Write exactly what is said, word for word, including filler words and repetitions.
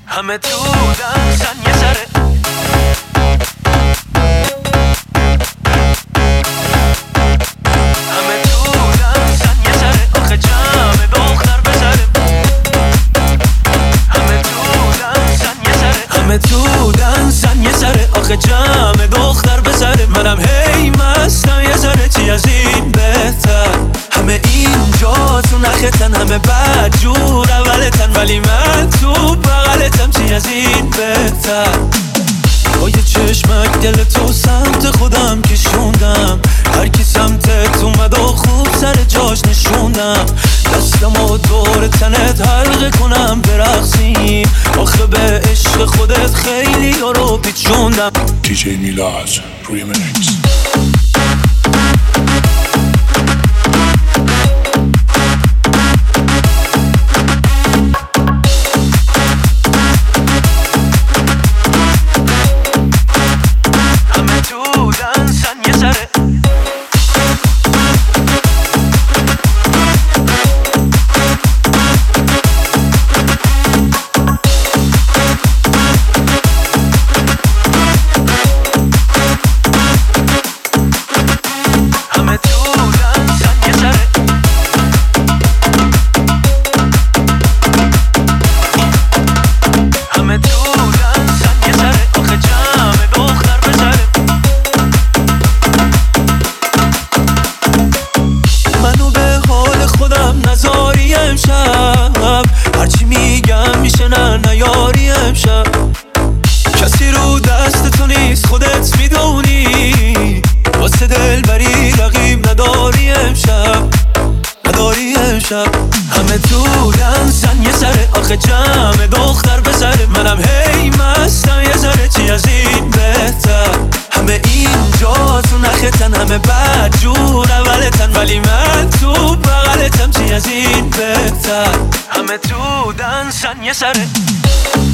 همه تو دنسن یه ذره همه تو دنسن یه ذره آخه جمع دختر بزره همه تو دنسن یه ذره همه تو دنسن یه ذره آخه جمع دختر بزره منم هی مستم یه ذره چی از این بهتر همه اینجا تو نختن همه بد جور اولتن ولی من تو بغلتم چی از این بهتر با یه چشمک دل تو سمت خودم کشوندم هر کی سمتت اومد و خوب سر جاش نشوندم دستم و دور تنت حلقه کنم برقصیم آخه به عشق خودت خیلی رو پیچوندم دی جی میلاز ریمیکس هرچی میگم میشه نه نیاری امشب کسی رو دست تو نیست خودت میدونی واسه دل بری رقیب نداری امشب نداری امشب همه تو دنسن یه ذره آخه جمع دختر بزره منم هی مستم یه ذره چی از این بهتر همه اینجا تو نختن همه بد جور اولتن ولی من تو بغلتم چی از این بهتر همه تو دنسن یه ذره